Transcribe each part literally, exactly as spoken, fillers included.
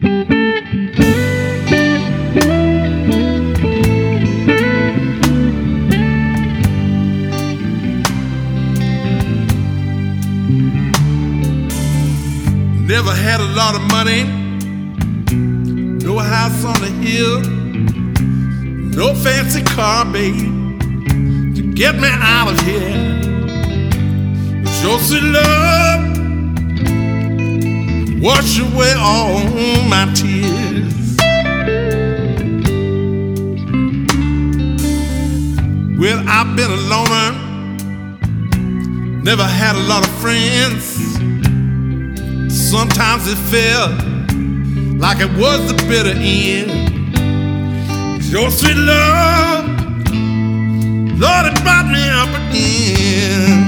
Never had a lot of money, no house on the hill, no fancy car, babe, to get me out of here. But your sweet love wash away all my tears. Well, I've been a loner, never had a lot of friends. Sometimes it felt like it was the bitter end. Your sweet love, Lord, it brought me up again.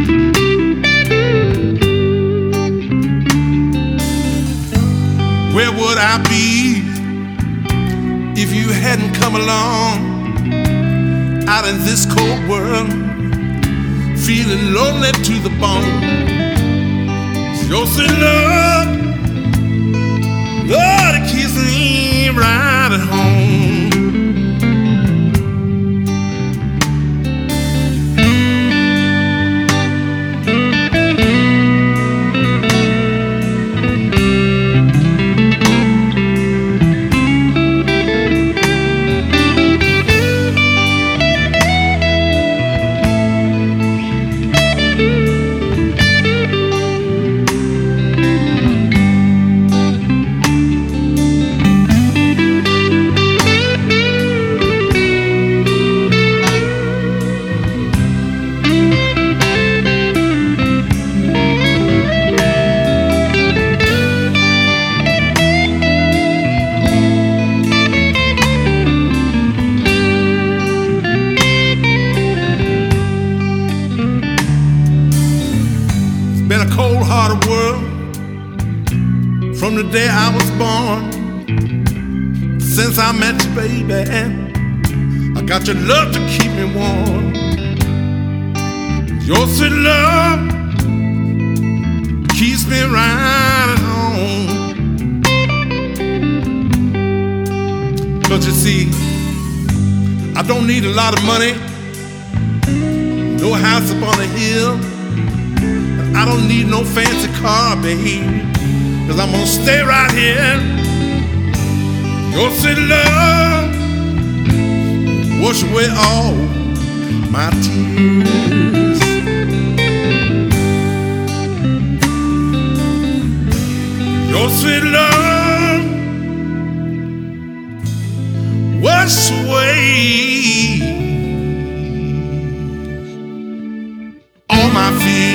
Where would I be if you hadn't come along out in this cold world, feeling lonely to the bone? Your sweet love, Lord, it keeps me right at home. Been a cold-hearted world from the day I was born. Since I met you, baby, I got your love to keep me warm. Your sweet love keeps me right at home. But you see, I don't need a lot of money, no house up on a hill, I don't need no fancy car, babe, cause I'm gonna stay right here. Your sweet love wash away all my tears. Your sweet love wash away all my fears.